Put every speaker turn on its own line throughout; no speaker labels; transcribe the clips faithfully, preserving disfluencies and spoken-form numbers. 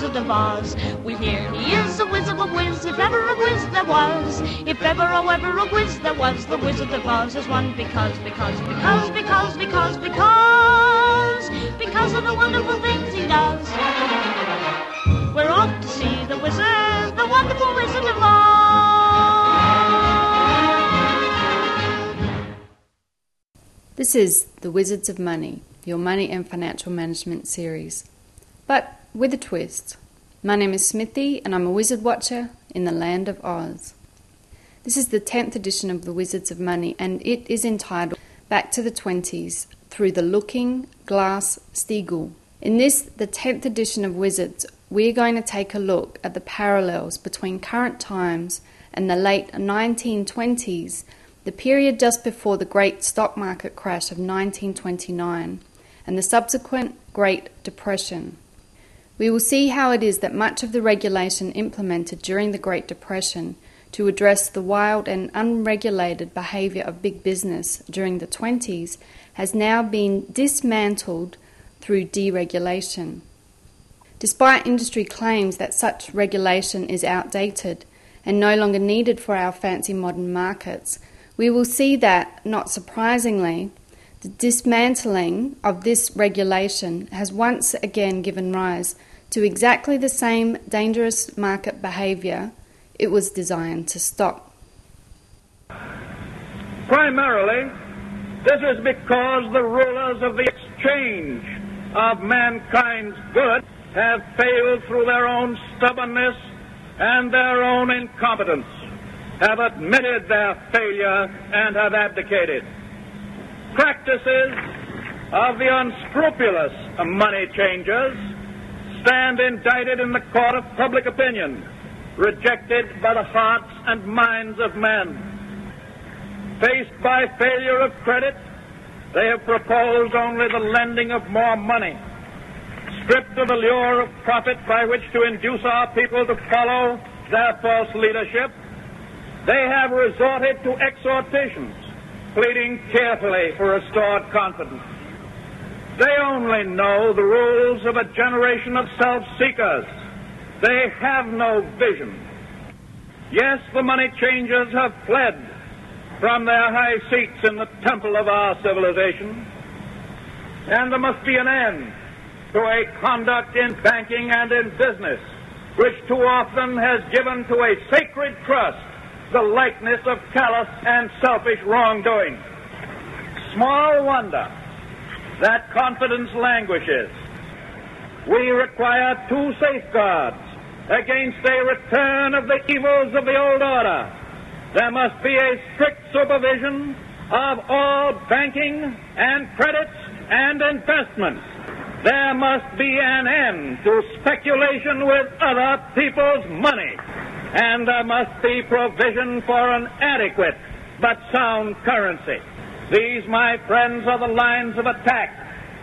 Wizard of Oz. We hear he is a wizard of whiz, if ever a whiz there was. If ever, oh, ever a whiz there was, the Wizard of Oz is one because, because, because, because, because, because, because of the wonderful things he does. We're off to see the wizard, the wonderful Wizard of Oz.
This is The Wizards of Money, your money and financial management series, but with a twist. My name is Smithy and I'm a wizard watcher in the land of Oz. This is the tenth edition of The Wizards of Money and it is entitled Back to the twenties through the Looking Glass Steagall. In this, the tenth edition of Wizards, we're going to take a look at the parallels between current times and the late nineteen twenties, the period just before the great stock market crash of nineteen twenty-nine, and the subsequent Great Depression. We will see how it is that much of the regulation implemented during the Great Depression to address the wild and unregulated behaviour of big business during the twenties has now been dismantled through deregulation. Despite industry claims that such regulation is outdated and no longer needed for our fancy modern markets, we will see that, not surprisingly, the dismantling of this regulation has once again given rise to exactly the same dangerous market behaviour it was designed to stop.
Primarily, this is because the rulers of the exchange of mankind's goods have failed through their own stubbornness and their own incompetence, have admitted their failure and have abdicated. Practices of the unscrupulous money changers stand indicted in the court of public opinion, rejected by the hearts and minds of men. Faced by failure of credit, they have proposed only the lending of more money. Stripped of the lure of profit by which to induce our people to follow their false leadership, they have resorted to exhortations, pleading carefully for restored confidence. They only know the rules of a generation of self-seekers. They have no vision. Yes, the money changers have fled from their high seats in the temple of our civilization, and there must be an end to a conduct in banking and in business which too often has given to a sacred trust the likeness of callous and selfish wrongdoing. Small wonder that confidence languishes. We require two safeguards against a return of the evils of the old order. There must be a strict supervision of all banking and credits and investments. There must be an end to speculation with other people's money. And there must be provision for an adequate but sound currency. These, my friends, are the lines of attack.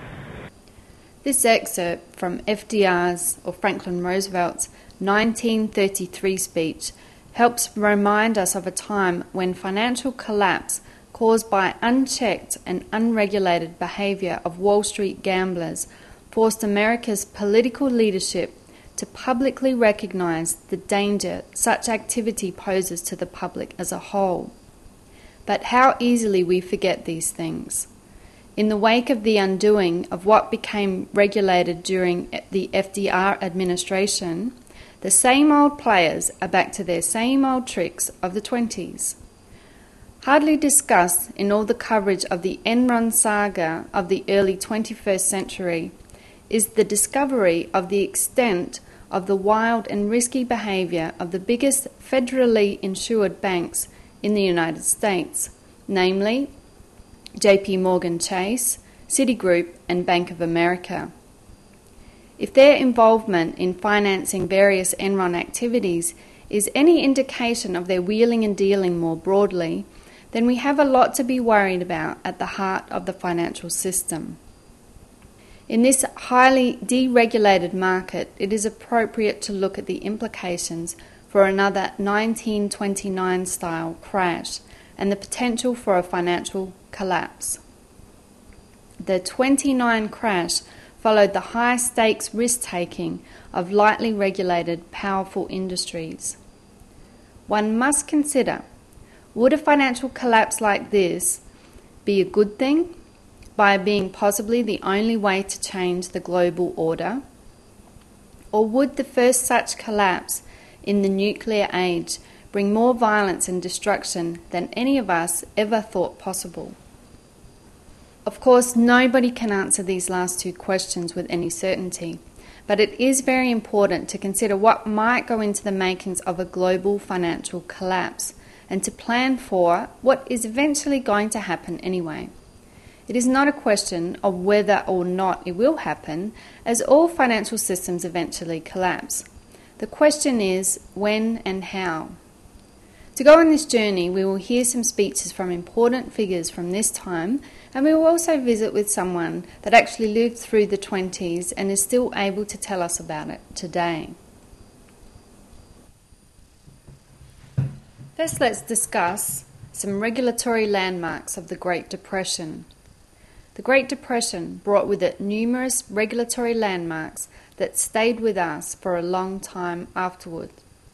This excerpt from F D R's, or Franklin Roosevelt's, nineteen thirty-three speech helps remind us of a time when financial collapse caused by unchecked and unregulated behaviour of Wall Street gamblers forced America's political leadership to publicly recognise the danger such activity poses to the public as a whole. But how easily we forget these things. In the wake of the undoing of what became regulated during the F D R administration, the same old players are back to their same old tricks of the twenties. Hardly discussed in all the coverage of the Enron saga of the early twenty-first century is the discovery of the extent of the wild and risky behaviour of the biggest federally insured banks in the United States, namely J P Morgan Chase, Citigroup and Bank of America. If their involvement in financing various Enron activities is any indication of their wheeling and dealing more broadly, then we have a lot to be worried about at the heart of the financial system. In this highly deregulated market, it is appropriate to look at the implications for another nineteen twenty-nine style crash and the potential for a financial collapse. The twenty-nine crash followed the high-stakes risk-taking of lightly regulated, powerful industries. One must consider, would a financial collapse like this be a good thing by being possibly the only way to change the global order? Or would the first such collapse in the nuclear age bring more violence and destruction than any of us ever thought possible? Of course, nobody can answer these last two questions with any certainty, but it is very important to consider what might go into the makings of a global financial collapse and to plan for what is eventually going to happen anyway. It is not a question of whether or not it will happen, as all financial systems eventually collapse. The question is when and how. To go on this journey, we will hear some speeches from important figures from this time, and we will also visit with someone that actually lived through the twenties and is still able to tell us about it today. First, let's discuss some regulatory landmarks of the Great Depression. The Great Depression brought with it numerous regulatory landmarks that stayed with us for a long time afterward.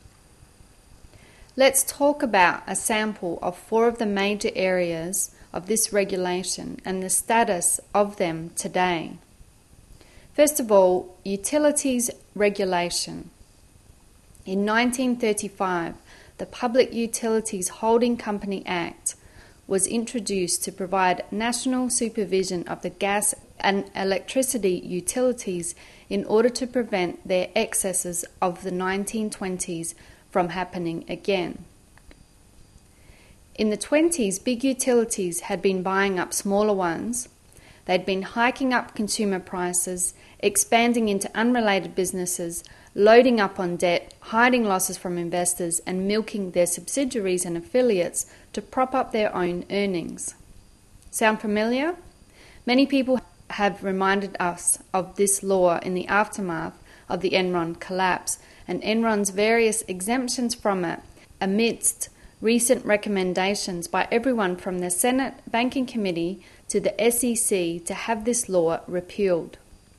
Let's talk about a sample of four of the major areas of this regulation and the status of them today. First of all, utilities regulation. In nineteen thirty-five, the Public Utilities Holding Company Act was introduced to provide national supervision of the gas and electricity utilities in order to prevent their excesses of the nineteen twenties from happening again. In the twenties, big utilities had been buying up smaller ones. They'd been hiking up consumer prices, expanding into unrelated businesses, loading up on debt, hiding losses from investors, and milking their subsidiaries and affiliates to prop up their own earnings. Sound familiar? Many people have reminded us of this law in the aftermath of the Enron collapse and Enron's various exemptions from it amidst recent recommendations by everyone from the Senate Banking Committee to the S E C to have this law repealed.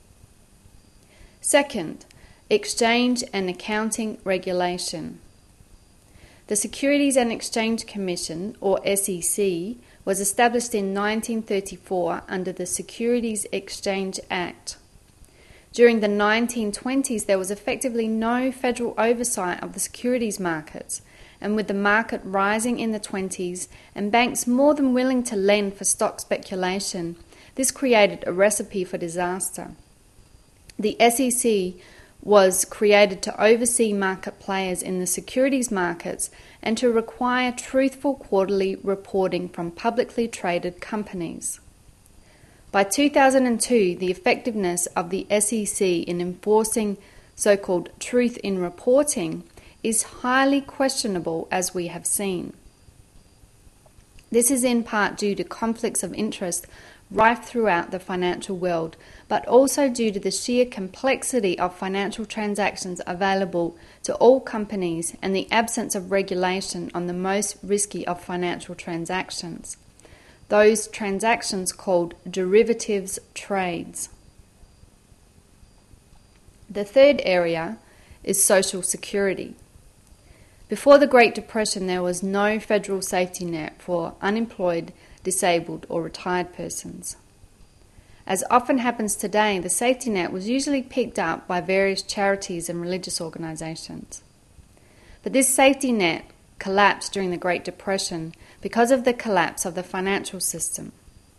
Second, exchange and accounting regulation. The Securities and Exchange Commission, or S E C, was established in nineteen thirty-four under the Securities Exchange Act. During the nineteen twenties, there was effectively no federal oversight of the securities markets, and with the market rising in the twenties and banks more than willing to lend for stock speculation, this created a recipe for disaster. The S E C was created to oversee market players in the securities markets and to require truthful quarterly reporting from publicly traded companies. By two thousand two, the effectiveness of the S E C in enforcing so-called truth in reporting is highly questionable, as we have seen. This is in part due to conflicts of interest rife throughout the financial world, but also due to the sheer complexity of financial transactions available to all companies and the absence of regulation on the most risky of financial transactions, those transactions called derivatives trades. The third area is Social Security. Before the Great Depression, there was no federal safety net for unemployed, disabled or retired persons. As often happens today, the safety net was usually picked up by various charities and religious organisations. But this safety net collapsed during the Great Depression because of the collapse of the financial system.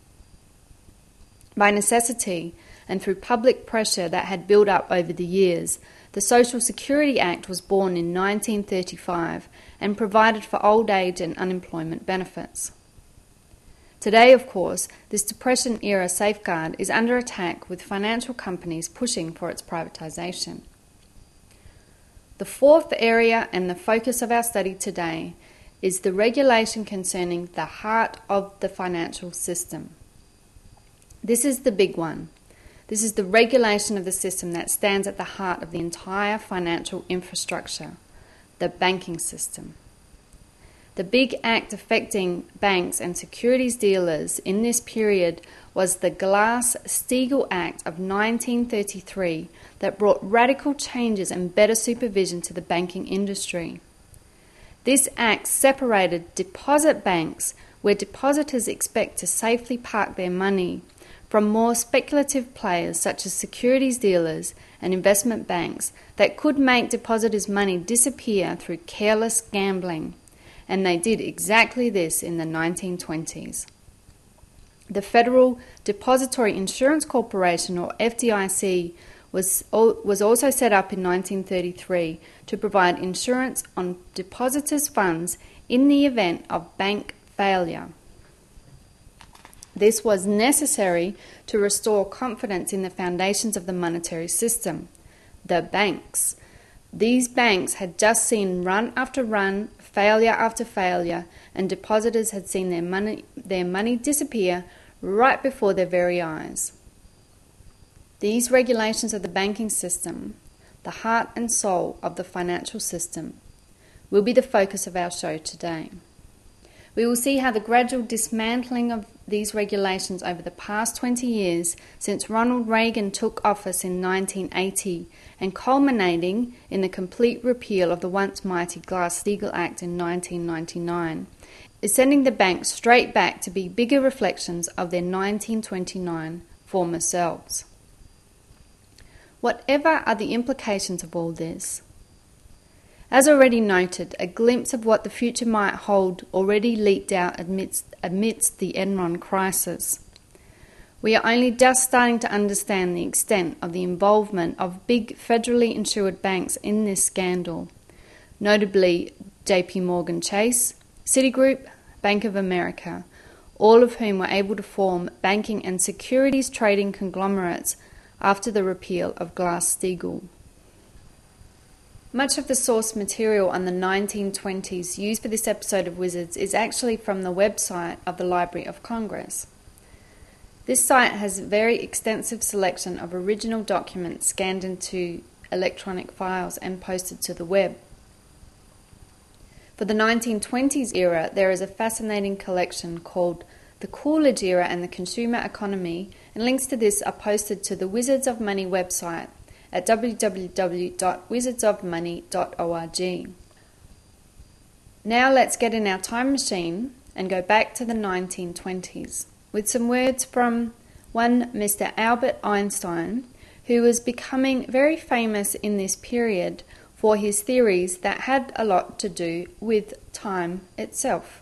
By necessity and through public pressure that had built up over the years, the Social Security Act was born in nineteen thirty-five and provided for old age and unemployment benefits. Today, of course, this Depression-era safeguard is under attack with financial companies pushing for its privatisation. The fourth area and the focus of our study today is the regulation concerning the heart of the financial system. This is the big one. This is the regulation of the system that stands at the heart of the entire financial infrastructure, the banking system. The big act affecting banks and securities dealers in this period was the Glass-Steagall Act of nineteen thirty-three that brought radical changes and better supervision to the banking industry. This act separated deposit banks, where depositors expect to safely park their money, from more speculative players such as securities dealers and investment banks that could make depositors' money disappear through careless gambling. And they did exactly this in the nineteen twenties. The Federal Depository Insurance Corporation, or F D I C, was, was also set up in nineteen thirty-three to provide insurance on depositors' funds in the event of bank failure. This was necessary to restore confidence in the foundations of the monetary system, the banks. These banks had just seen run after run, failure after failure, and depositors had seen their money, their money disappear right before their very eyes. These regulations of the banking system, the heart and soul of the financial system, will be the focus of our show today. We will see how the gradual dismantling of these regulations over the past twenty years since Ronald Reagan took office in nineteen eighty and culminating in the complete repeal of the once mighty Glass-Steagall Act in nineteen ninety-nine, is sending the banks straight back to be bigger reflections of their nineteen twenty-nine former selves. Whatever are the implications of all this? As already noted, a glimpse of what the future might hold already leaked out amidst, amidst the Enron crisis. We are only just starting to understand the extent of the involvement of big federally insured banks in this scandal, notably J P Morgan Chase, Citigroup, Bank of America, all of whom were able to form banking and securities trading conglomerates after the repeal of Glass-Steagall. Much of the source material on the nineteen twenties used for this episode of Wizards is actually from the website of the Library of Congress. This site has a very extensive selection of original documents scanned into electronic files and posted to the web. For the nineteen twenties era, there is a fascinating collection called The Coolidge Era and the Consumer Economy, and links to this are posted to the Wizards of Money website at w w w dot wizards of money dot org. Now let's get in our time machine and go back to the nineteen twenties with some words from one Mister Albert Einstein, who was becoming very famous in this period for his theories that had a lot to do with time itself.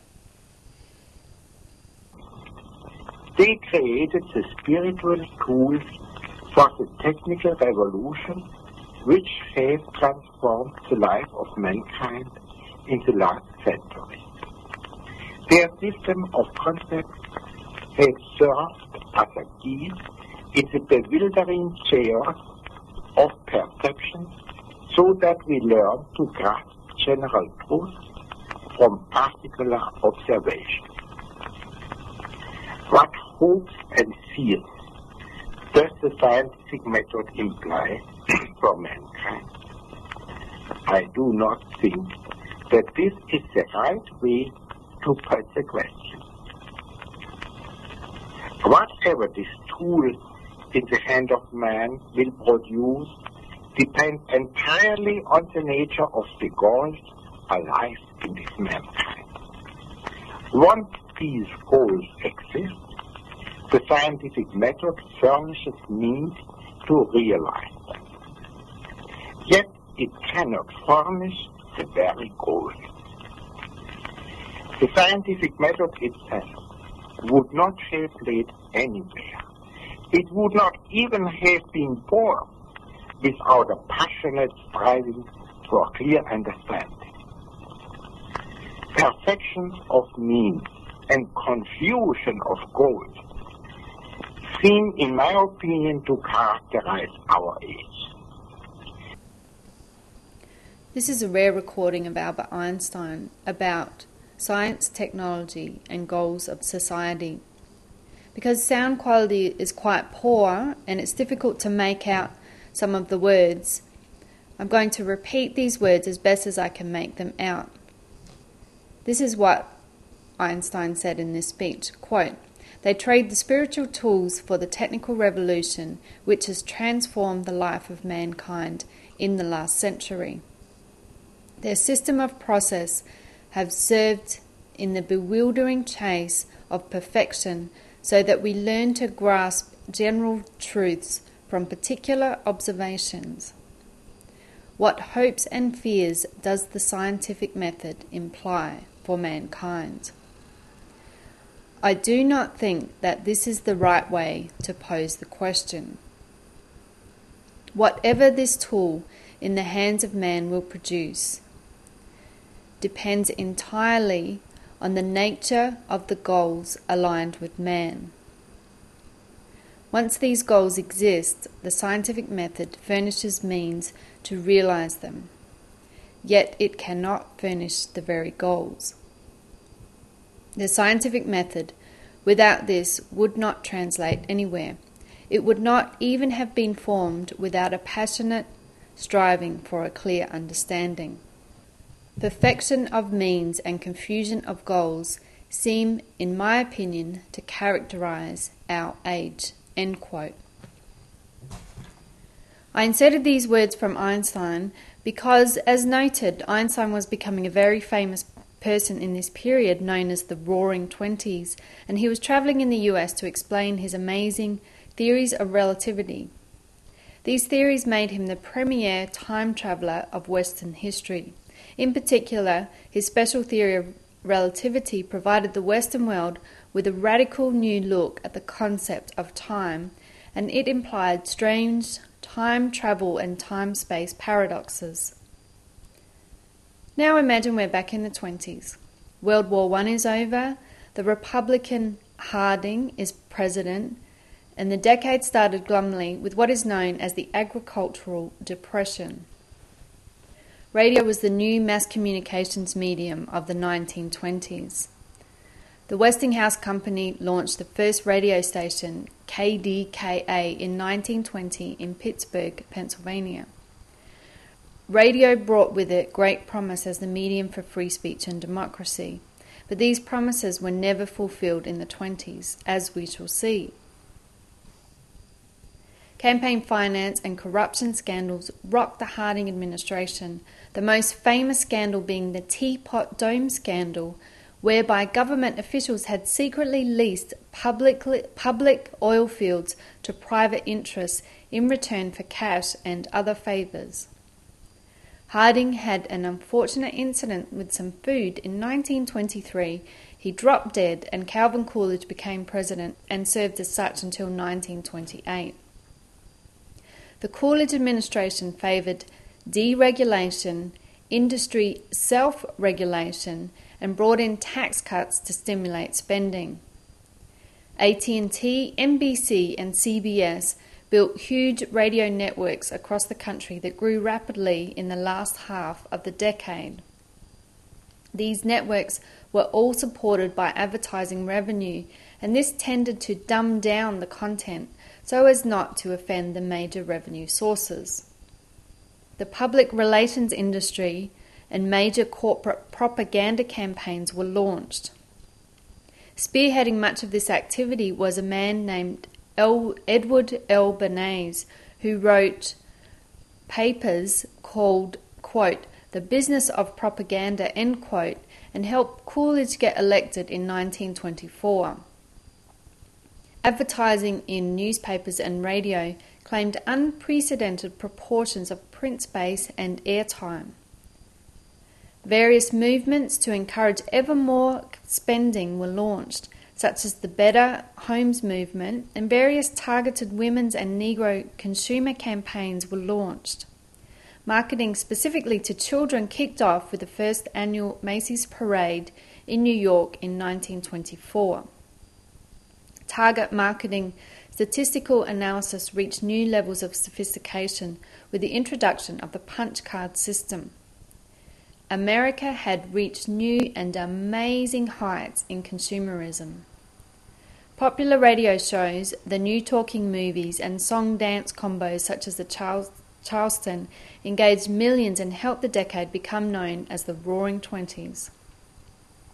They created the spiritual tools for the technical revolution which have transformed the life of mankind in the last century. Their system of concepts has served as a key in the bewildering chaos of perception so that we learn to grasp general truths from particular observations. What hopes and fears does the scientific method imply for mankind? I do not think that this is the right way to put the question. Whatever this tool in the hand of man will produce depends entirely on the nature of the goals alive in this mankind. Once these goals exist, the scientific method furnishes means to realize them. Yet it cannot furnish the very goal. The scientific method itself would not have led anywhere. It would not even have been born without a passionate striving for clear understanding. Perfection of means and confusion of goals seem, in my opinion, to characterize our age.
This is a rare recording of Albert Einstein about science, technology, and goals of society. Because sound quality is quite poor and it's difficult to make out some of the words, I'm going to repeat these words as best as I can make them out. This is what Einstein said in this speech, quote, "They trade the spiritual tools for the technical revolution which has transformed the life of mankind in the last century. Their system of process have served in the bewildering chase of perfection so that we learn to grasp general truths from particular observations. What hopes and fears does the scientific method imply for mankind? I do not think that this is the right way to pose the question. Whatever this tool in the hands of man will produce depends entirely on the nature of the goals aligned with man. Once these goals exist, the scientific method furnishes means to realize them, yet it cannot furnish the very goals. The scientific method, without this, would not translate anywhere. It would not even have been formed without a passionate striving for a clear understanding. Perfection of means and confusion of goals seem, in my opinion, to characterize our age." End quote. I inserted these words from Einstein because, as noted, Einstein was becoming a very famous person in this period known as the Roaring Twenties, and he was travelling in the U S to explain his amazing theories of relativity. These theories made him the premier time traveller of Western history. In particular, his special theory of relativity provided the Western world with a radical new look at the concept of time, and it implied strange time travel and time-space paradoxes. Now imagine we're back in the twenties. World War One is over, the Republican Harding is president, and the decade started glumly with what is known as the Agricultural Depression. Radio was the new mass communications medium of the nineteen twenties. The Westinghouse Company launched the first radio station, K D K A, in nineteen twenty in Pittsburgh, Pennsylvania. Radio brought with it great promise as the medium for free speech and democracy, but these promises were never fulfilled in the twenties, as we shall see. Campaign finance and corruption scandals rocked the Harding administration, the most famous scandal being the Teapot Dome scandal, whereby government officials had secretly leased public, public oil fields to private interests in return for cash and other favours. Harding had an unfortunate incident with some food in nineteen twenty-three. He dropped dead and Calvin Coolidge became president and served as such until nineteen twenty-eight. The Coolidge administration favoured deregulation, industry self-regulation, and brought in tax cuts to stimulate spending. A T and T, N B C and C B S built huge radio networks across the country that grew rapidly in the last half of the decade. These networks were all supported by advertising revenue, and this tended to dumb down the content so as not to offend the major revenue sources. The public relations industry and major corporate propaganda campaigns were launched. Spearheading much of this activity was a man named El- Edward L. Bernays, who wrote papers called, quote, The Business of Propaganda, end quote, and helped Coolidge get elected in nineteen twenty-four. Advertising in newspapers and radio claimed unprecedented proportions of print space and airtime. Various movements to encourage ever more spending were launched, such as the Better Homes movement, and various targeted women's and Negro consumer campaigns were launched. Marketing specifically to children kicked off with the first annual Macy's Parade in New York in nineteen twenty-four. Target marketing statistical analysis reached new levels of sophistication with the introduction of the punch card system. America had reached new and amazing heights in consumerism. Popular radio shows, the new talking movies, and song-dance combos such as the Charles, Charleston engaged millions and helped the decade become known as the Roaring Twenties.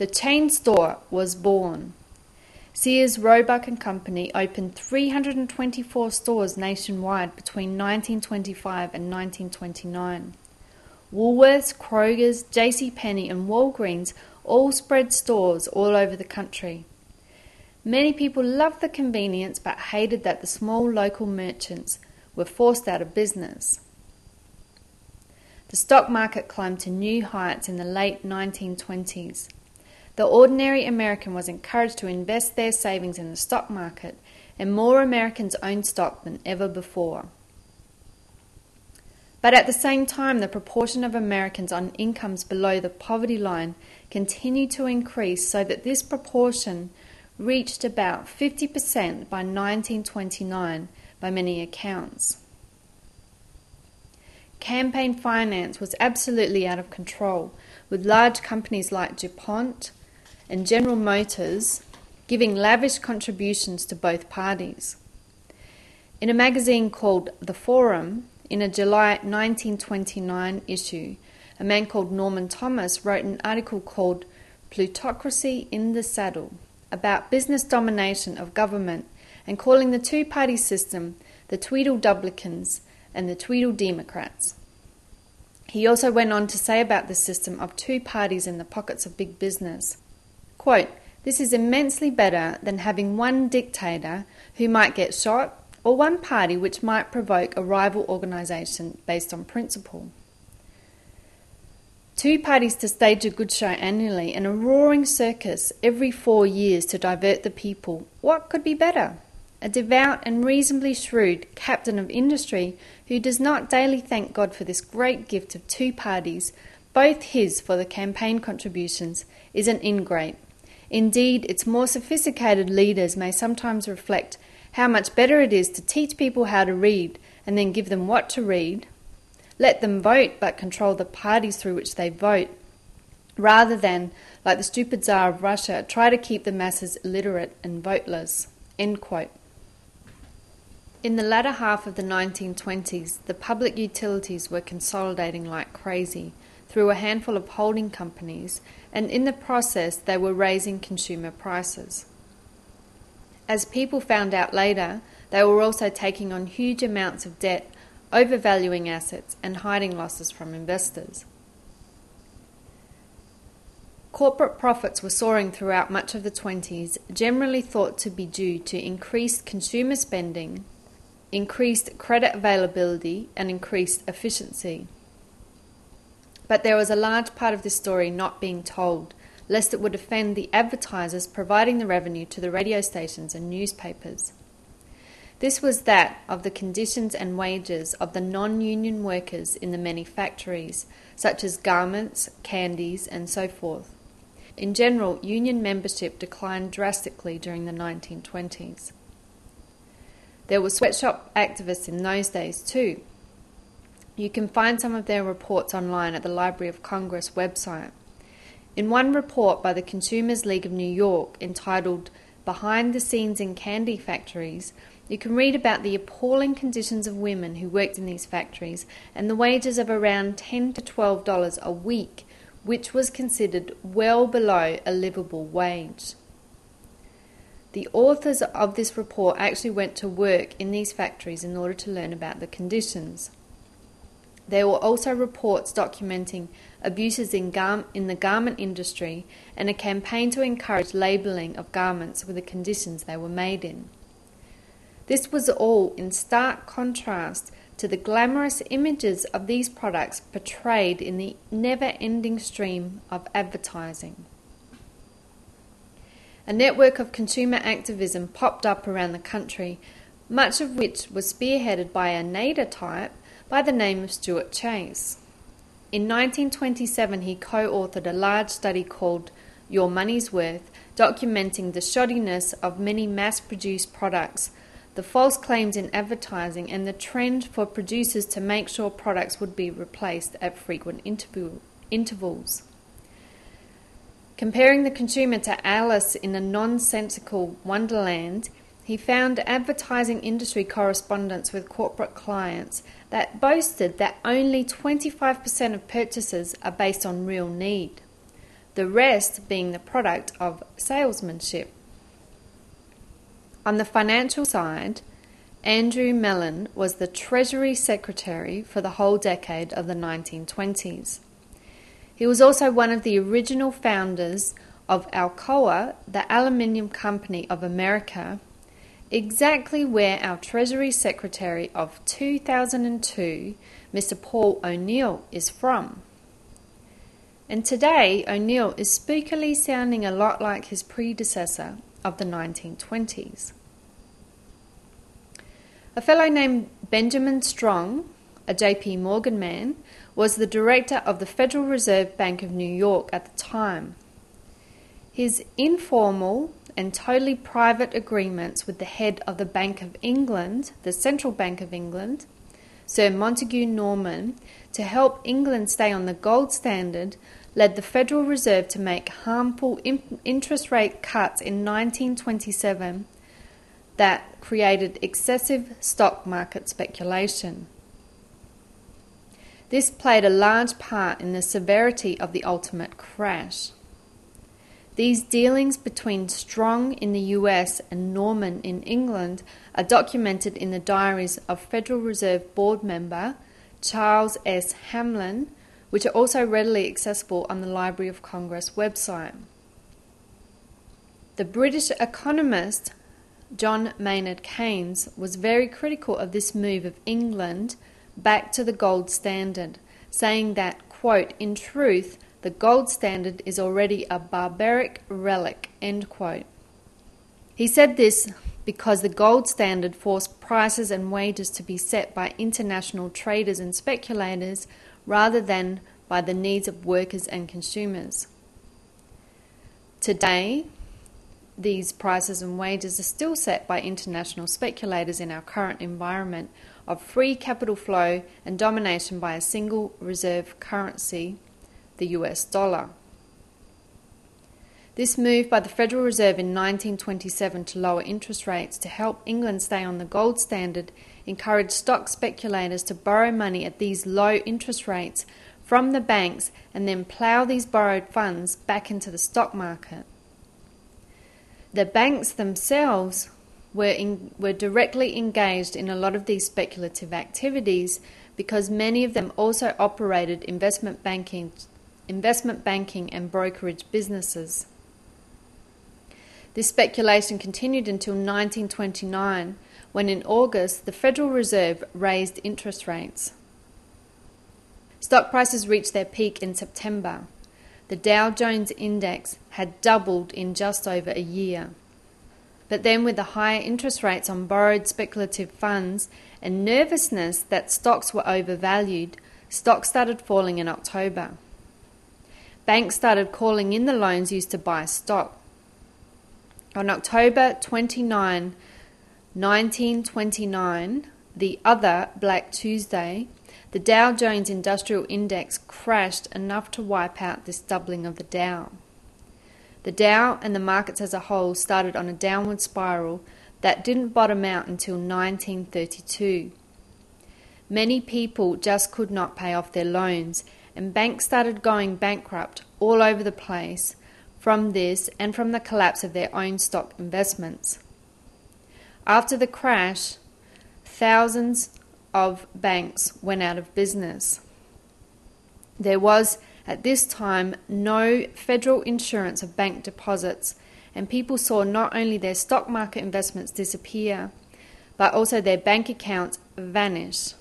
the chain store was born. Sears, Roebuck and Company opened three hundred twenty-four stores nationwide between nineteen twenty-five and nineteen twenty-nine. Woolworths, Kroger's, JCPenney and Walgreens all spread stores all over the country. Many people loved the convenience but hated that the small local merchants were forced out of business. The stock market climbed to new heights in the late nineteen twenties. The ordinary American was encouraged to invest their savings in the stock market, and more Americans owned stock than ever before. But at the same time, the proportion of Americans on incomes below the poverty line continued to increase, so that this proportion reached about fifty percent by nineteen twenty-nine by many accounts. Campaign finance was absolutely out of control, with large companies like DuPont and General Motors giving lavish contributions to both parties. In a magazine called The Forum, in a July nineteen twenty-nine issue, a man called Norman Thomas wrote an article called Plutocracy in the Saddle about business domination of government, and calling the two-party system the Tweedledublicans and the Tweedledemocrats. He also went on to say about the system of two parties in the pockets of big business, quote, "This is immensely better than having one dictator who might get shot, or one party which might provoke a rival organisation based on principle. Two parties to stage a good show annually and a roaring circus every four years to divert the people. What could be better? A devout and reasonably shrewd captain of industry who does not daily thank God for this great gift of two parties, both his for the campaign contributions, is an ingrate. Indeed, its more sophisticated leaders may sometimes reflect how much better it is to teach people how to read and then give them what to read, let them vote but control the parties through which they vote, rather than, like the stupid Tsar of Russia, try to keep the masses illiterate and voteless." End quote. In the latter half of the nineteen twenties, the public utilities were consolidating like crazy through a handful of holding companies, and in the process they were raising consumer prices. As people found out later, they were also taking on huge amounts of debt, overvaluing assets and hiding losses from investors. Corporate profits were soaring throughout much of the twenties, generally thought to be due to increased consumer spending, increased credit availability and increased efficiency. But there was a large part of this story not being told, lest it would offend the advertisers providing the revenue to the radio stations and newspapers. This was that of the conditions and wages of the non-union workers in the many factories, such as garments, candies, and so forth. In general, union membership declined drastically during the nineteen twenties. There were sweatshop activists in those days too. You can find some of their reports online at the Library of Congress website. In one report by the Consumers League of New York entitled Behind the Scenes in Candy Factories, you can read about the appalling conditions of women who worked in these factories and the wages of around ten to twelve dollars a week, which was considered well below a livable wage. The authors of this report actually went to work in these factories in order to learn about the conditions. There were also reports documenting abuses in, gar- in the garment industry and a campaign to encourage labelling of garments with the conditions they were made in. This was all in stark contrast to the glamorous images of these products portrayed in the never-ending stream of advertising. A network of consumer activism popped up around the country, much of which was spearheaded by a nadir type by the name of Stuart Chase. In nineteen twenty-seven, he co-authored a large study called Your Money's Worth, documenting the shoddiness of many mass-produced products, the false claims in advertising, and the trend for producers to make sure products would be replaced at frequent interval- intervals. Comparing the consumer to Alice in a nonsensical wonderland, he found advertising industry correspondence with corporate clients that boasted that only twenty-five percent of purchases are based on real need. the rest being the product of salesmanship. On the financial side, Andrew Mellon was the Treasury Secretary for the whole decade of the nineteen twenties. He was also one of the original founders of Alcoa, the Aluminium Company of America, exactly where our Treasury Secretary of two thousand two, Mister Paul O'Neill, is from. And today, O'Neill is spookily sounding a lot like his predecessor of the nineteen twenties. A fellow named Benjamin Strong, a J P Morgan man, was the director of the Federal Reserve Bank of New York at the time. His informal and totally private agreements with the head of the Bank of England, the Central Bank of England, Sir Montague Norman, to help England stay on the gold standard led the Federal Reserve to make harmful interest rate cuts in nineteen twenty-seven that created excessive stock market speculation. This played a large part in the severity of the ultimate crash. These dealings between Strong in the U S and Norman in England are documented in the diaries of Federal Reserve Board member Charles S. Hamlin, which are also readily accessible on the Library of Congress website. The British economist John Maynard Keynes was very critical of this move of England back to the gold standard, saying that, quote, "in truth, the gold standard is already a barbaric relic," end quote. He said this because the gold standard forced prices and wages to be set by international traders and speculators rather than by the needs of workers and consumers. Today, these prices and wages are still set by international speculators in our current environment of free capital flow and domination by a single reserve currency, the U S dollar. This move by the Federal Reserve in nineteen twenty-seven to lower interest rates to help England stay on the gold standard encouraged stock speculators to borrow money at these low interest rates from the banks and then plough these borrowed funds back into the stock market. The banks themselves were, in, were directly engaged in a lot of these speculative activities because many of them also operated investment banking, investment banking and brokerage businesses. This speculation continued until nineteen twenty-nine, when in August the Federal Reserve raised interest rates. Stock prices reached their peak in September. The Dow Jones Index had doubled in just over a year. But then with the higher interest rates on borrowed speculative funds and nervousness that stocks were overvalued, stocks started falling in October. Banks started calling in the loans used to buy stock. On October twenty-ninth, nineteen twenty-nine, the other Black Tuesday, the Dow Jones Industrial Index crashed enough to wipe out this doubling of the Dow. The Dow and the markets as a whole started on a downward spiral that didn't bottom out until nineteen thirty-two. Many people just could not pay off their loans, and banks started going bankrupt all over the place from this and from the collapse of their own stock investments. After the crash, thousands of banks went out of business. There was, at this time, no federal insurance of bank deposits, and people saw not only their stock market investments disappear, but also their bank accounts vanish.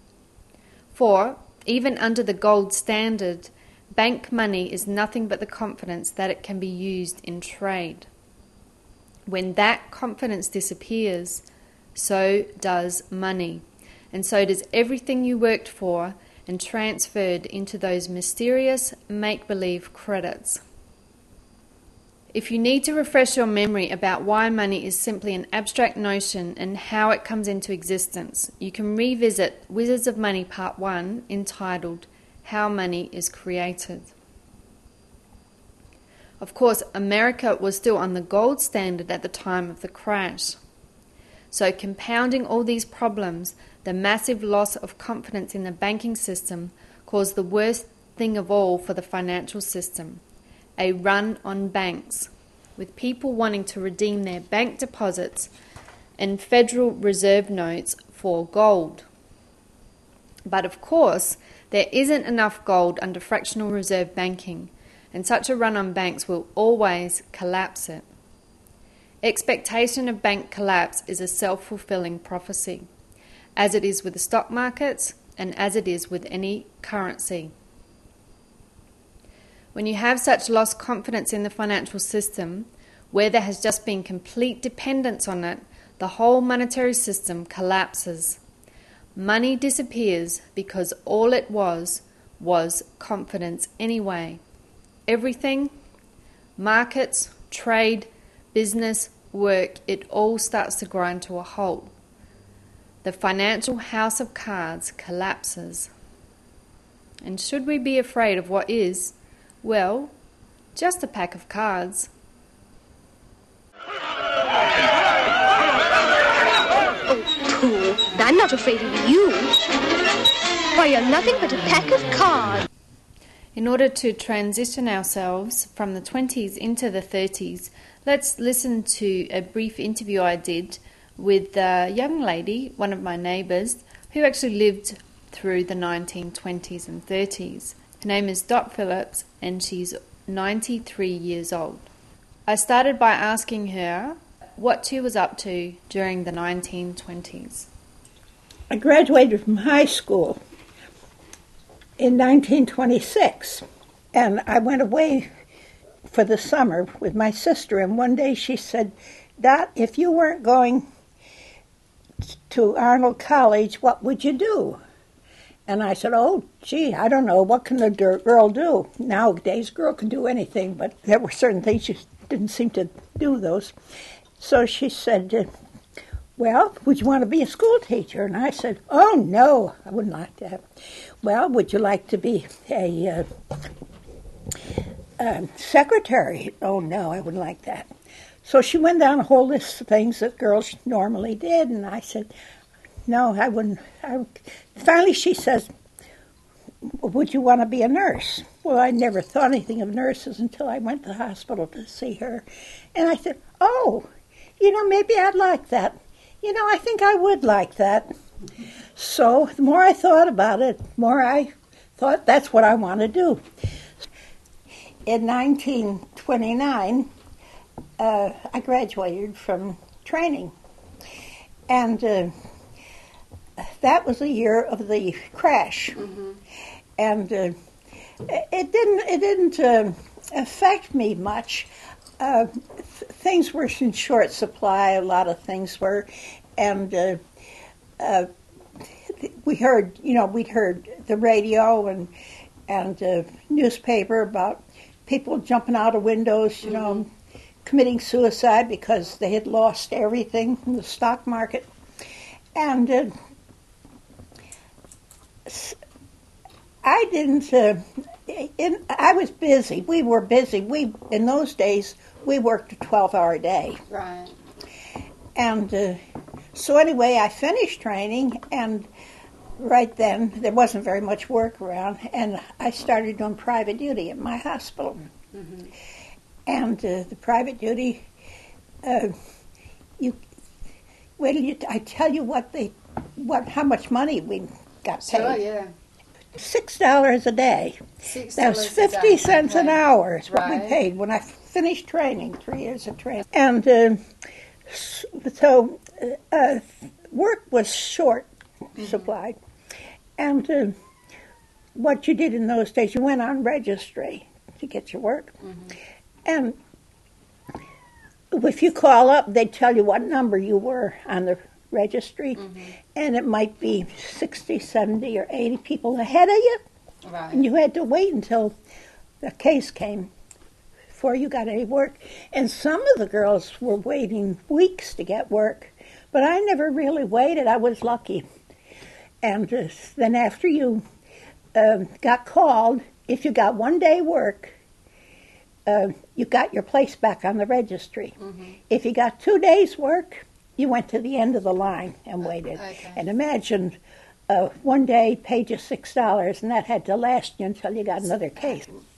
For, even under the gold standard, bank money is nothing but the confidence that it can be used in trade. When that confidence disappears, so does money, and so does everything you worked for and transferred into those mysterious make-believe credits. If you need to refresh your memory about why money is simply an abstract notion and how it comes into existence, you can revisit Wizards of Money Part one, entitled How Money is Created. Of course, America was still on the gold standard at the time of the crash. So compounding all these problems, the massive loss of confidence in the banking system caused the worst thing of all for the financial system, a run on banks, with people wanting to redeem their bank deposits and Federal Reserve notes for gold. But of course, there isn't enough gold under fractional reserve banking, and such a run on banks will always collapse it. Expectation of bank collapse is a self-fulfilling prophecy, as it is with the stock markets and as it is with any currency. When you have such lost confidence in the financial system, where there has just been complete dependence on it, the whole monetary system collapses. Money disappears because all it was was confidence anyway. Everything, markets, trade, business, work, it all starts to grind to a halt. The financial house of cards collapses. And should we be afraid of what is? Well, just a pack of cards.
Pooh, I'm not afraid of you. Why, you're nothing but a pack of cards.
In order to transition ourselves from the twenties into the thirties, let's listen to a brief interview I did with a young lady, one of my neighbours, who actually lived through the nineteen twenties and thirties. Her name is Dot Phillips, and she's ninety-three years old. I started by asking her what she was up to during the nineteen twenties.
I graduated from high school in nineteen twenty-six, and I went away for the summer with my sister, and one day she said, "Dot, if you weren't going to Arnold College, what would you do?" And I said, "Oh, gee, I don't know. What can a girl do?" Nowadays, a girl can do anything, but there were certain things she didn't seem to do those. So she said, "Well, would you want to be a school teacher?" And I said, "Oh, no, I wouldn't like that." "Well, would you like to be a uh, uh, secretary?" "Oh, no, I wouldn't like that." So she went down a whole list of things that girls normally did, and I said, "No, I wouldn't." I, finally, she says, "Would you want to be a nurse?" Well, I never thought anything of nurses until I went to the hospital to see her. And I said, "Oh, you know, maybe I'd like that. You know, I think I would like that." So the more I thought about it, the more I thought that's what I want to do. In nineteen twenty-nine, uh, I graduated from training. And uh, that was the year of the crash. Mm-hmm. And uh, it didn't, it didn't uh, affect me much. Uh, th- things were in short supply, a lot of things were, and uh, uh, we heard, you know, we'd heard the radio and and uh, newspaper about people jumping out of windows, you know, mm-hmm. committing suicide because they had lost everything in the stock market, and uh, I didn't. Uh, in, I was busy. We were busy. We in those days we worked a twelve-hour day.
Right.
And uh, so anyway, I finished training, and right then there wasn't very much work around, and I started doing private duty at my hospital. Mm-hmm. And uh, the private duty, uh, you wait till you t- I tell you what they, what how much money we got paid.
Sure, yeah.
Six dollars a day.
Six
that was fifty cents
okay.
an hour is what
right.
we paid when I finished training, three years of training. And uh, so uh, work was short mm-hmm. supplied. And uh, what you did in those days, you went on registry to get your work. Mm-hmm. And if you call up, they'd tell you what number you were on the registry, mm-hmm. and it might be sixty, seventy, or eighty people ahead of you.
Right.
And you had to wait until the case came before you got any work. And some of the girls were waiting weeks to get work, but I never really waited. I was lucky. And uh, then after you uh, got called, if you got one day work, uh, you got your place back on the registry. Mm-hmm. If you got two days work, you went to the end of the line and waited. Okay. And imagine uh, one day paid you six dollars, and that had to last you until you got another case.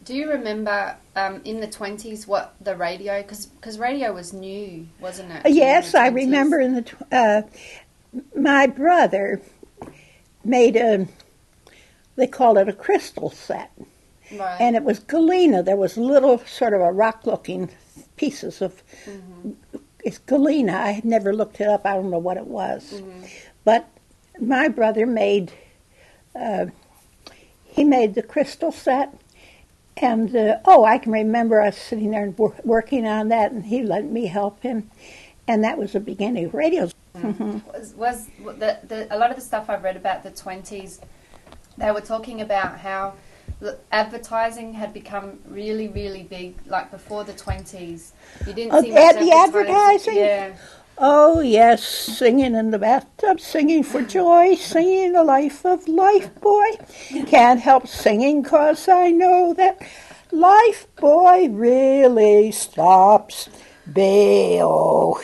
Do you remember um, in the twenties what the radio, because radio was new, wasn't it?
Yes, I remember in the, tw- uh, my brother made a, they called it a crystal set.
Right.
And it was galena. There was little sort of a rock-looking pieces of, mm-hmm. it's galena. I had never looked it up. I don't know what it was. Mm-hmm. But my brother made, uh, he made the crystal set. And, uh, oh, I can remember us sitting there and wor- working on that, and he let me help him. And that was the beginning of radio.
Mm-hmm. Was, was the, the, a lot of the stuff I've read about the twenties, they were talking about how advertising had become really, really big, like before the twenties. You didn't
oh,
see much
the advertising?
Yeah.
Oh, yes, singing in the bathtub, singing for joy, singing the life of life, boy. Can't help singing 'cause I know that life, boy, really stops. Bail.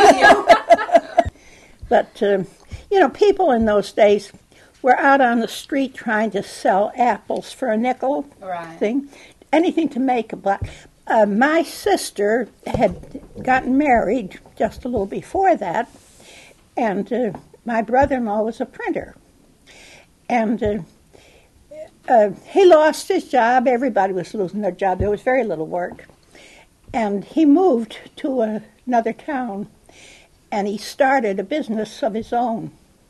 But, um, you know, people in those days were out on the street trying to sell apples for a nickel
right.
thing, anything to make a buck. Uh, my sister had gotten married just a little before that, and uh, my brother-in-law was a printer. And uh, uh, he lost his job. Everybody was losing their job. There was very little work. And he moved to uh, another town, and he started a business of his own.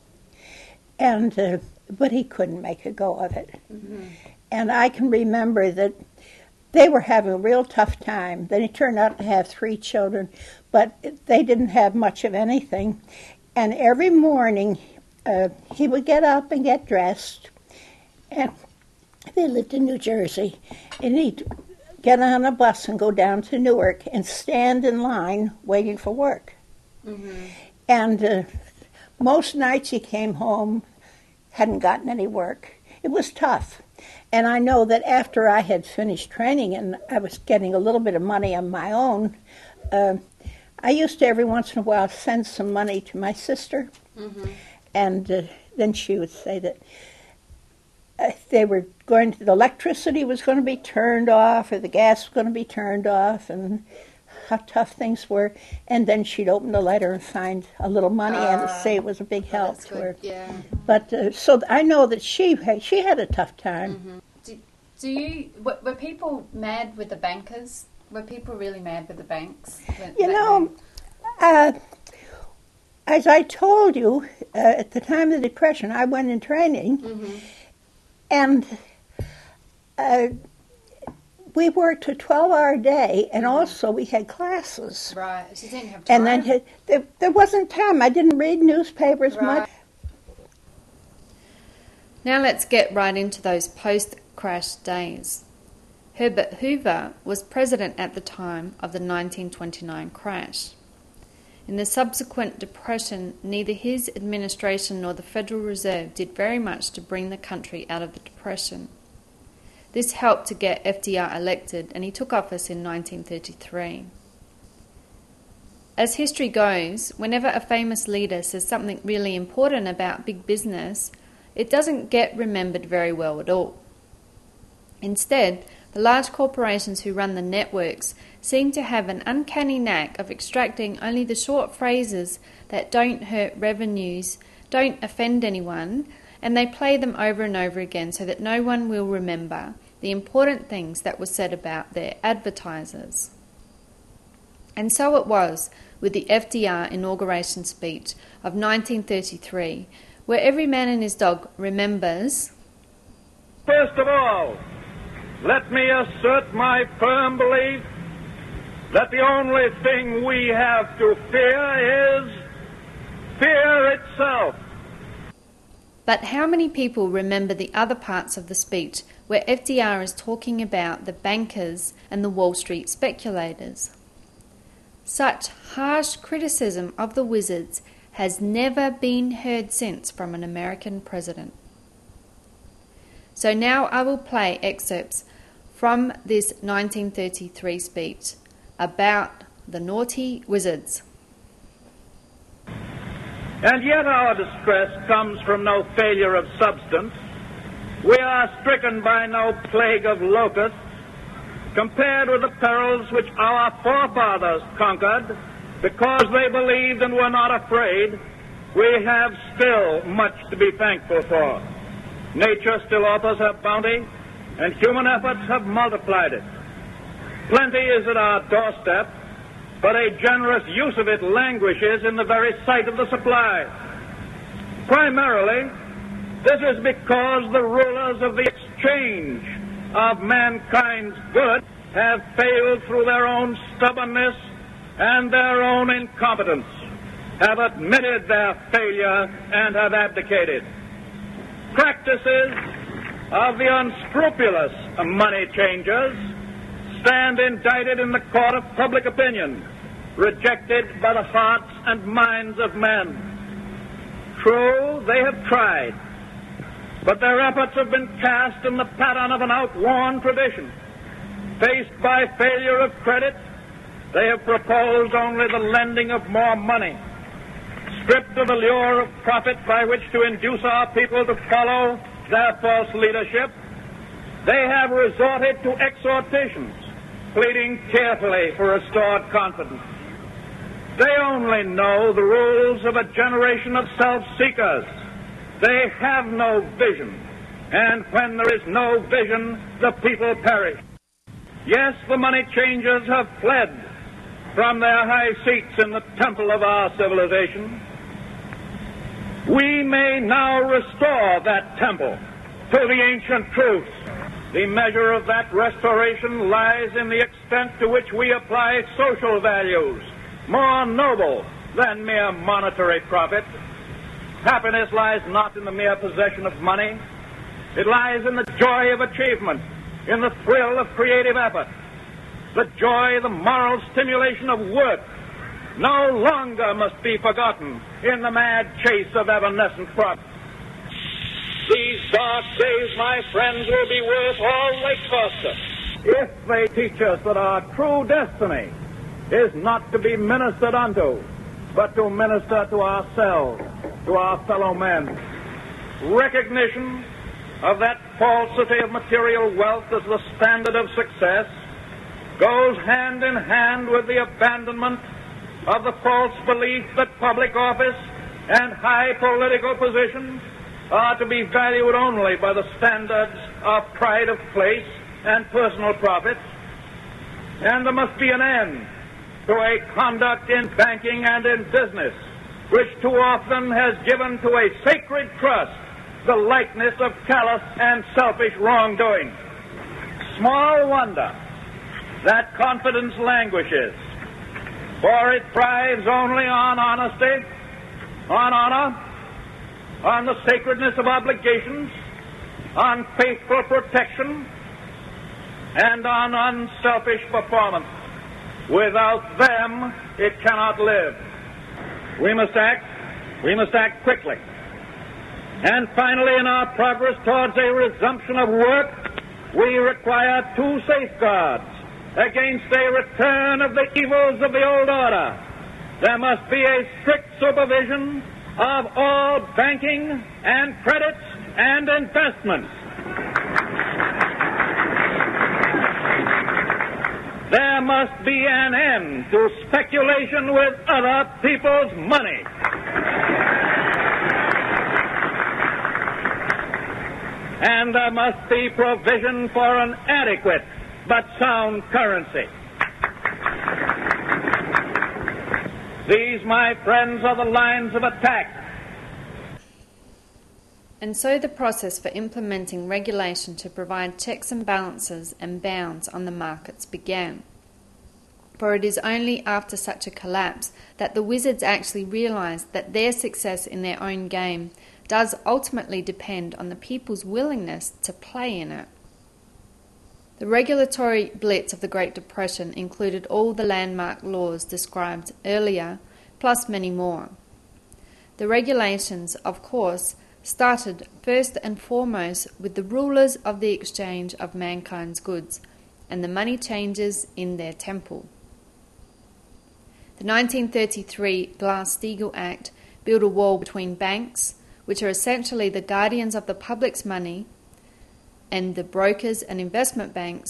And uh, but he couldn't make a go of it. Mm-hmm. And I can remember that they were having a real tough time. Then he turned out to have three children, but they didn't have much of anything. And every morning, uh, he would get up and get dressed, and they lived in New Jersey, and he'd get on a bus and go down to Newark and stand in line waiting for work. Mm-hmm. And uh, most nights he came home, hadn't gotten any work. It was tough. And I know that after I had finished training and I was getting a little bit of money on my own, uh, I used to every once in a while send some money to my sister. Mm-hmm. And uh, then she would say that uh, they were going to, the electricity was going to be turned off or the gas was going to be turned off and how tough things were. And then she'd open the letter and find a little money uh, and say it was a big help to her.
Yeah.
But uh, so I know that she had, she had a tough time.
Mm-hmm. Do, do you were, were people mad with the bankers? Were people really mad with the banks?
You know, uh, as I told you, uh, at the time of the Depression, I went in training, mm-hmm. and uh, we worked a twelve-hour day, and mm-hmm. also we had classes.
Right, so you didn't have time.
And then there, there wasn't time. I didn't read newspapers
right.
much.
Now let's get right into those post-crash days. Herbert Hoover was president at the time of the nineteen twenty-nine crash. In the subsequent depression, neither his administration nor the Federal Reserve did very much to bring the country out of the depression. This helped to get F D R elected, and he took office in nineteen thirty-three. As history goes, whenever a famous leader says something really important about big business, it doesn't get remembered very well at all. Instead, the large corporations who run the networks seem to have an uncanny knack of extracting only the short phrases that don't hurt revenues, don't offend anyone, and they play them over and over again so that no one will remember the important things that were said about their advertisers. And so it was with the F D R inauguration speech of nineteen thirty-three, where every man and his dog remembers.
First of all, let me assert my firm belief that the only thing we have to fear is fear itself.
But how many people remember the other parts of the speech where F D R is talking about the bankers and the Wall Street speculators? Such harsh criticism of the wizards has never been heard since from an American president. So now I will play excerpts from this nineteen thirty-three speech about the naughty wizards.
And yet our distress comes from no failure of substance. We are stricken by no plague of locusts, compared with the perils which our forefathers conquered because they believed and were not afraid, we have still much to be thankful for. Nature still offers her bounty, and human efforts have multiplied it. Plenty is at our doorstep, but a generous use of it languishes in the very sight of the supply. Primarily, this is because the rulers of the exchange of mankind's good have failed through their own stubbornness and their own incompetence, have admitted their failure and have abdicated. Practices of the unscrupulous money changers stand indicted in the court of public opinion, rejected by the hearts and minds of men. True, they have tried, but their efforts have been cast in the pattern of an outworn tradition. Faced by failure of credit, they have proposed only the lending of more money. Stripped of the lure of profit by which to induce our people to follow their false leadership, they have resorted to exhortations, pleading tearfully for restored confidence. They only know the rules of a generation of self-seekers. They have no vision, and when there is no vision, the people perish. Yes, the money changers have fled from their high seats in the temple of our civilization. We may now restore that temple to the ancient truths. The measure of that restoration lies in the extent to which we apply social values, more noble than mere monetary profit. Happiness lies not in the mere possession of money. It lies in the joy of achievement, in the thrill of creative effort. The joy, the moral stimulation of work no longer must be forgotten in the mad chase of evanescent profit. These dark days, my friends, will be worth all they cost us if they teach us that our true destiny is not to be ministered unto, but to minister to ourselves, to our fellow men. Recognition of that falsity of material wealth as the standard of success goes hand in hand with the abandonment of the false belief that public office and high political positions are to be valued only by the standards of pride of place and personal profits. And there must be an end to a conduct in banking and in business which too often has given to a sacred trust the likeness of callous and selfish wrongdoing. Small wonder that confidence languishes, for it thrives only on honesty, on honor, on the sacredness of obligations, on faithful protection, and on unselfish performance. Without them, it cannot live. We must act. We must act quickly. And finally, in our progress towards a resumption of work, we require two safeguards against a return of the evils of the old order. There must be a strict supervision of all banking and credits and investments. There must be an end to speculation with other people's money. And there must be provision for an adequate but sound currency. These, my friends, are the lines of attack.
And so the process for implementing regulation to provide checks and balances and bounds on the markets began. For it is only after such a collapse that the wizards actually realized that their success in their own game does ultimately depend on the people's willingness to play in it. The regulatory blitz of the Great Depression included all the landmark laws described earlier, plus many more. The regulations, of course, started first and foremost with the rulers of the exchange of mankind's goods and the money changers in their temple. The nineteen thirty-three Glass-Steagall Act built a wall between banks, which are essentially the guardians of the public's money, and the brokers and investment banks,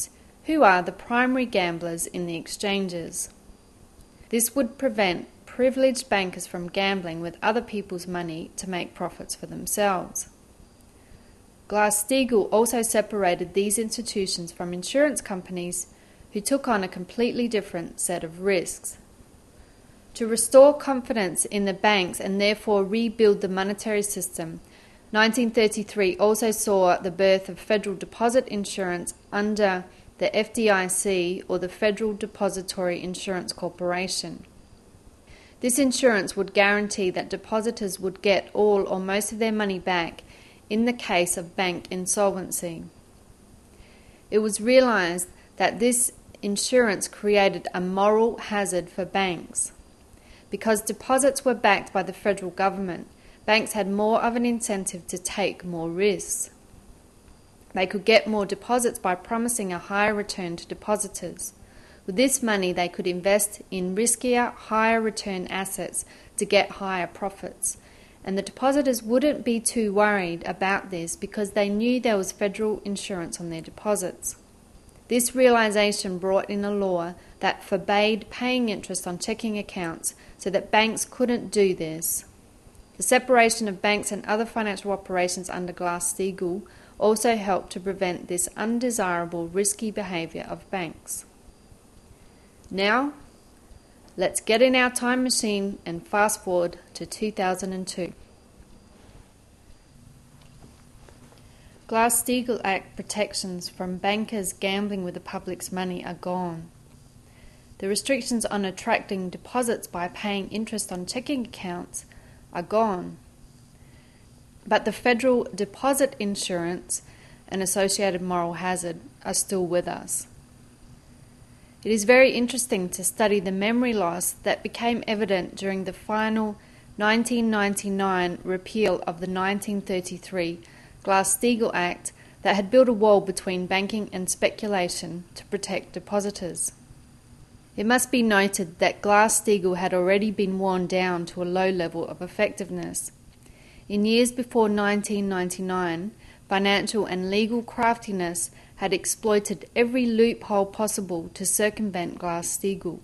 who are the primary gamblers in the exchanges. This would prevent privileged bankers from gambling with other people's money to make profits for themselves. Glass-Steagall also separated these institutions from insurance companies who took on a completely different set of risks. To restore confidence in the banks and therefore rebuild the monetary system, nineteen thirty-three also saw the birth of federal deposit insurance under the F D I C, or the Federal Depository Insurance Corporation. This insurance would guarantee that depositors would get all or most of their money back in the case of bank insolvency. It was realized that this insurance created a moral hazard for banks. Because deposits were backed by the federal government, banks had more of an incentive to take more risks. They could get more deposits by promising a higher return to depositors. With this money, they could invest in riskier, higher return assets to get higher profits. And the depositors wouldn't be too worried about this because they knew there was federal insurance on their deposits. This realization brought in a law that forbade paying interest on checking accounts so that banks couldn't do this. The separation of banks and other financial operations under Glass-Steagall also helped to prevent this undesirable, risky behaviour of banks. Now, let's get in our time machine and fast forward to two thousand two. Glass-Steagall Act protections from bankers gambling with the public's money are gone. The restrictions on attracting deposits by paying interest on checking accounts are gone. But the federal deposit insurance and associated moral hazard are still with us. It is very interesting to study the memory loss that became evident during the final nineteen ninety-nine repeal of the nineteen thirty-three Glass-Steagall Act that had built a wall between banking and speculation to protect depositors. It must be noted that Glass-Steagall had already been worn down to a low level of effectiveness. In years before nineteen ninety-nine, financial and legal craftiness had exploited every loophole possible to circumvent Glass-Steagall.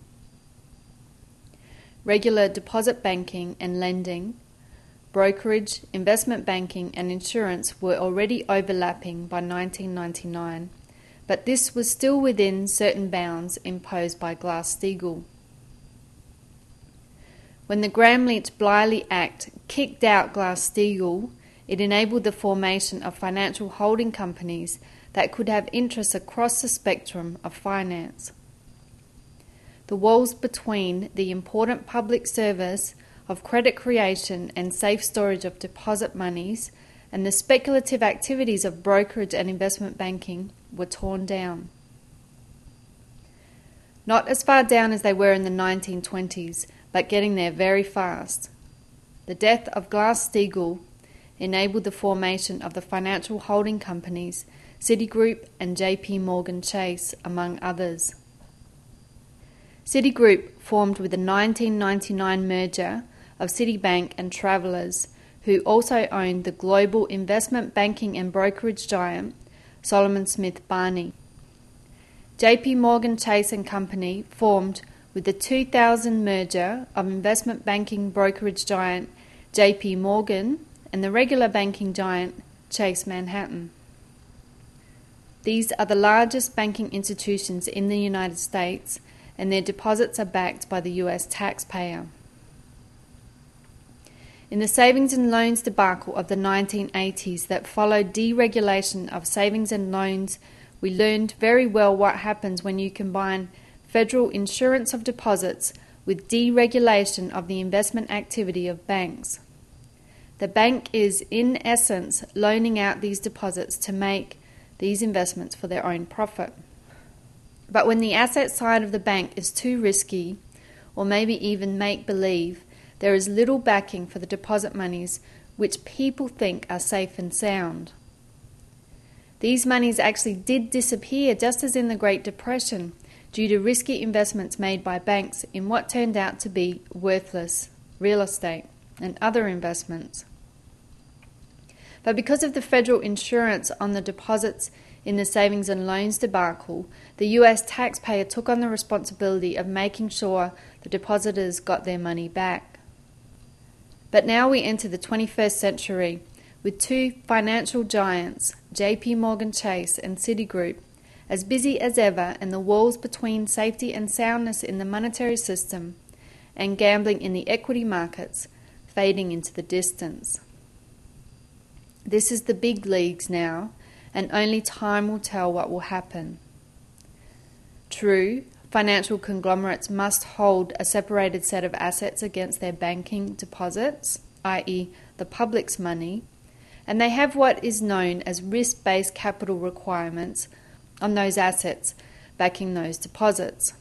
Regular deposit banking and lending, brokerage, investment banking and insurance were already overlapping by nineteen ninety-nine, but this was still within certain bounds imposed by Glass-Steagall. When the Gramm-Leach-Bliley Act kicked out Glass-Steagall, it enabled the formation of financial holding companies that could have interests across the spectrum of finance. The walls between the important public service of credit creation and safe storage of deposit monies and the speculative activities of brokerage and investment banking were torn down. Not as far down as they were in the nineteen twenties, but getting there very fast. The death of Glass-Steagall enabled the formation of the financial holding companies Citigroup and J P Morgan Chase, among others. Citigroup formed with the nineteen ninety-nine merger of Citibank and Travelers, who also owned the global investment banking and brokerage giant Solomon Smith Barney. J P Morgan Chase and Company formed with the two thousand merger of investment banking brokerage giant J P Morgan and the regular banking giant Chase Manhattan. These are the largest banking institutions in the United States, and their deposits are backed by the U S taxpayer. In the savings and loans debacle of the nineteen eighties that followed deregulation of savings and loans, we learned very well what happens when you combine federal insurance of deposits with deregulation of the investment activity of banks. The bank is, in essence, loaning out these deposits to make these investments for their own profit. But when the asset side of the bank is too risky, or maybe even make-believe, there is little backing for the deposit monies which people think are safe and sound. These monies actually did disappear just as in the Great Depression due to risky investments made by banks in what turned out to be worthless real estate and other investments. But because of the federal insurance on the deposits in the savings and loans debacle, the U S taxpayer took on the responsibility of making sure the depositors got their money back. But now we enter the twenty-first century with two financial giants, J P Morgan Chase and Citigroup, as busy as ever, and the walls between safety and soundness in the monetary system and gambling in the equity markets fading into the distance. This is the big leagues now, and only time will tell what will happen. True, financial conglomerates must hold a separated set of assets against their banking deposits, that is the public's money, and they have what is known as risk-based capital requirements on those assets backing those deposits.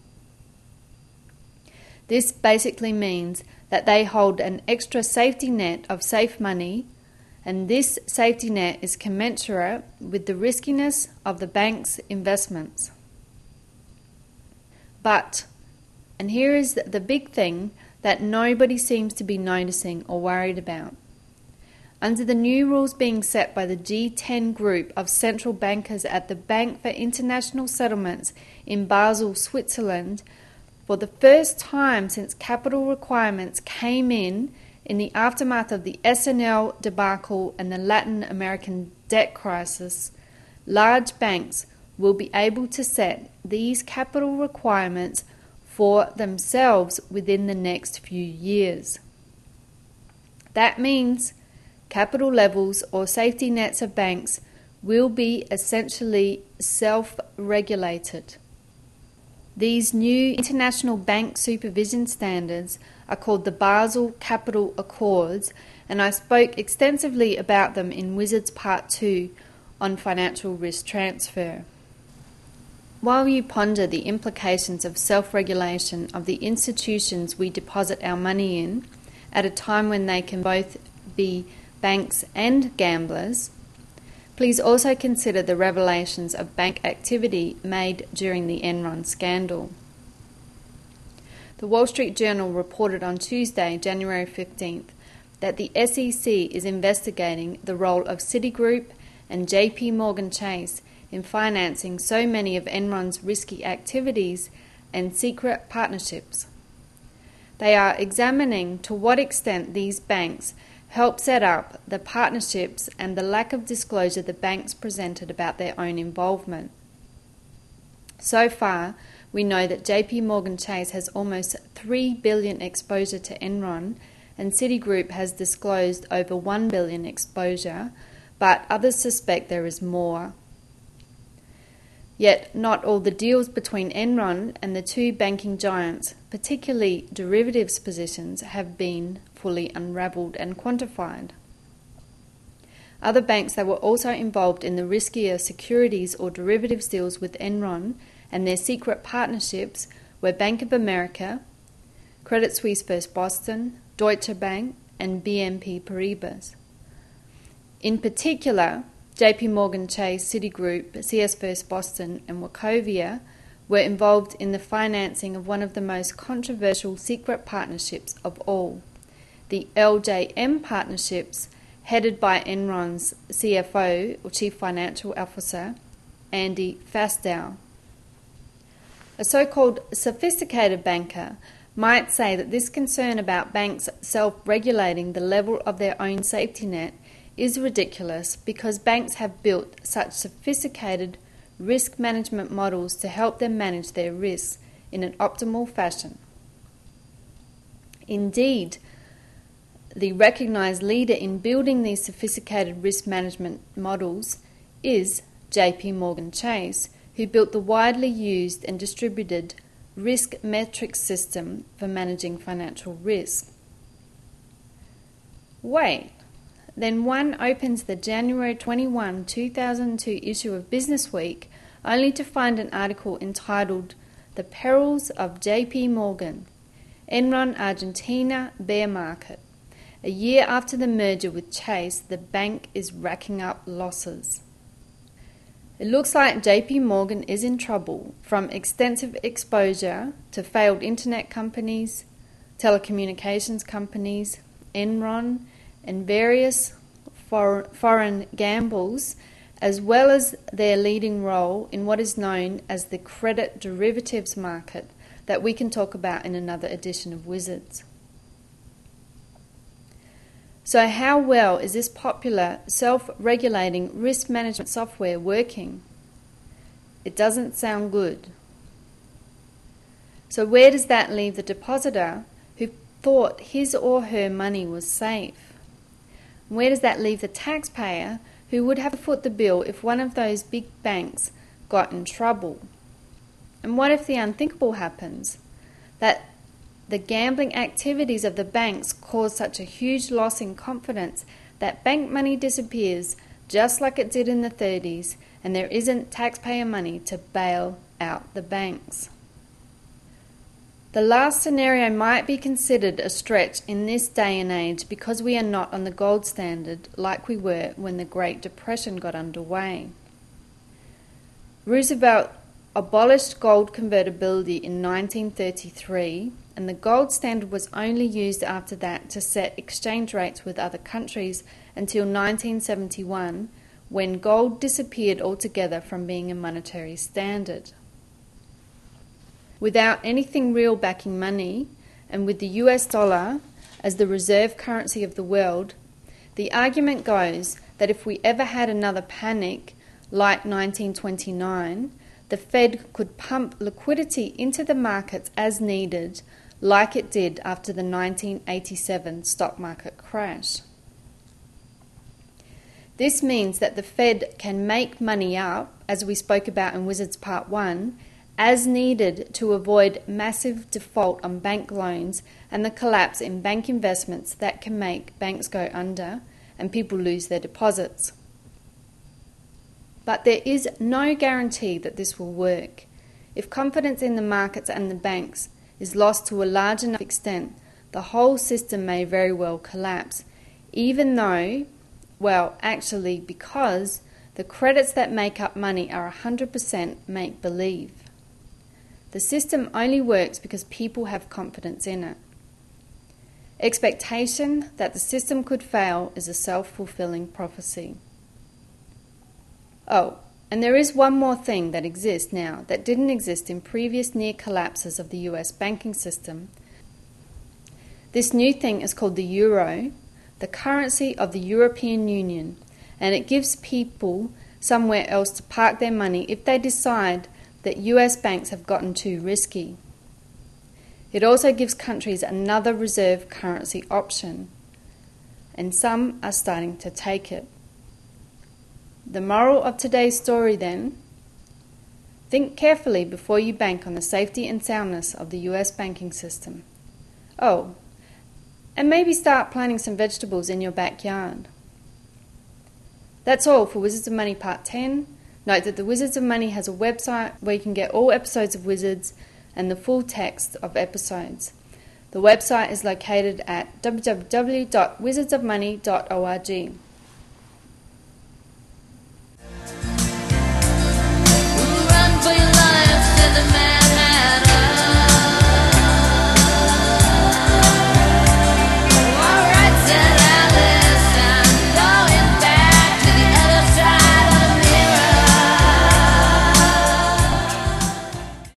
This basically means that they hold an extra safety net of safe money, and this safety net is commensurate with the riskiness of the bank's investments. But, and here is the big thing that nobody seems to be noticing or worried about. Under the new rules being set by the G ten group of central bankers at the Bank for International Settlements in Basel, Switzerland, for the first time since capital requirements came in in the aftermath of the S N L debacle and the Latin American debt crisis, large banks will be able to set these capital requirements for themselves within the next few years. That means capital levels or safety nets of banks will be essentially self-regulated. These new international bank supervision standards are called the Basel Capital Accords, and I spoke extensively about them in Wizards Part two on financial risk transfer. While you ponder the implications of self-regulation of the institutions we deposit our money in, at a time when they can both be banks and gamblers, please also consider the revelations of bank activity made during the Enron scandal. The Wall Street Journal reported on Tuesday, January fifteenth, that the S E C is investigating the role of Citigroup and J P Morgan Chase in financing so many of Enron's risky activities and secret partnerships. They are examining to what extent these banks help set up the partnerships and the lack of disclosure the banks presented about their own involvement. So far, we know that J P Morgan Chase has almost three billion dollars exposure to Enron, and Citigroup has disclosed over one billion dollars exposure, but others suspect there is more. Yet not all the deals between Enron and the two banking giants, particularly derivatives positions, have been fully unravelled and quantified. Other banks that were also involved in the riskier securities or derivatives deals with Enron and their secret partnerships were Bank of America, Credit Suisse First Boston, Deutsche Bank, and B N P Paribas. In particular, J P Morgan Chase, Citigroup, C S First Boston, and Wachovia were involved in the financing of one of the most controversial secret partnerships of all, the L J M partnerships, headed by Enron's C F O, or Chief Financial Officer, Andy Fastow. A so-called sophisticated banker might say that this concern about banks self-regulating the level of their own safety net is ridiculous because banks have built such sophisticated risk management models to help them manage their risks in an optimal fashion. Indeed, the recognized leader in building these sophisticated risk management models is J P Morgan Chase, who built the widely used and distributed risk metrics system for managing financial risk. Wait, then one opens the January twenty-first, two thousand two issue of Business Week only to find an article entitled "The Perils of J P Morgan, Enron Argentina Bear Market. A year after the merger with Chase, the bank is racking up losses." It looks like J P Morgan is in trouble, from extensive exposure to failed internet companies, telecommunications companies, Enron, and various for, foreign gambles, as well as their leading role in what is known as the credit derivatives market that we can talk about in another edition of Wizards. So how well is this popular self-regulating risk management software working? It doesn't sound good. So where does that leave the depositor who thought his or her money was safe? Where does that leave the taxpayer who would have to foot the bill if one of those big banks got in trouble? And what if the unthinkable happens? That the gambling activities of the banks cause such a huge loss in confidence that bank money disappears just like it did in the thirties, and there isn't taxpayer money to bail out the banks. The last scenario might be considered a stretch in this day and age because we are not on the gold standard like we were when the Great Depression got underway. Roosevelt abolished gold convertibility in nineteen thirty-three, and the gold standard was only used after that to set exchange rates with other countries until nineteen seventy-one, when gold disappeared altogether from being a monetary standard. Without anything real backing money, and with the U S dollar as the reserve currency of the world, the argument goes that if we ever had another panic like nineteen twenty-nine, the Fed could pump liquidity into the markets as needed, like it did after the nineteen eighty-seven stock market crash. This means that the Fed can make money up, as we spoke about in Wizards Part one, as needed to avoid massive default on bank loans and the collapse in bank investments that can make banks go under and people lose their deposits. But there is no guarantee that this will work. If confidence in the markets and the banks is lost to a large enough extent, the whole system may very well collapse, even though, well, actually because the credits that make up money are one hundred percent make-believe. The system only works because people have confidence in it. Expectation that the system could fail is a self-fulfilling prophecy. Oh, and there is one more thing that exists now that didn't exist in previous near collapses of the U S banking system. This new thing is called the euro, the currency of the European Union, and it gives people somewhere else to park their money if they decide that U S banks have gotten too risky. It also gives countries another reserve currency option, and some are starting to take it. The moral of today's story then: think carefully before you bank on the safety and soundness of the U S banking system. Oh, and maybe start planting some vegetables in your backyard. That's all for Wizards of Money Part ten. Note that the Wizards of Money has a website where you can get all episodes of Wizards and the full text of episodes. The website is located at w w w dot wizards of money dot org.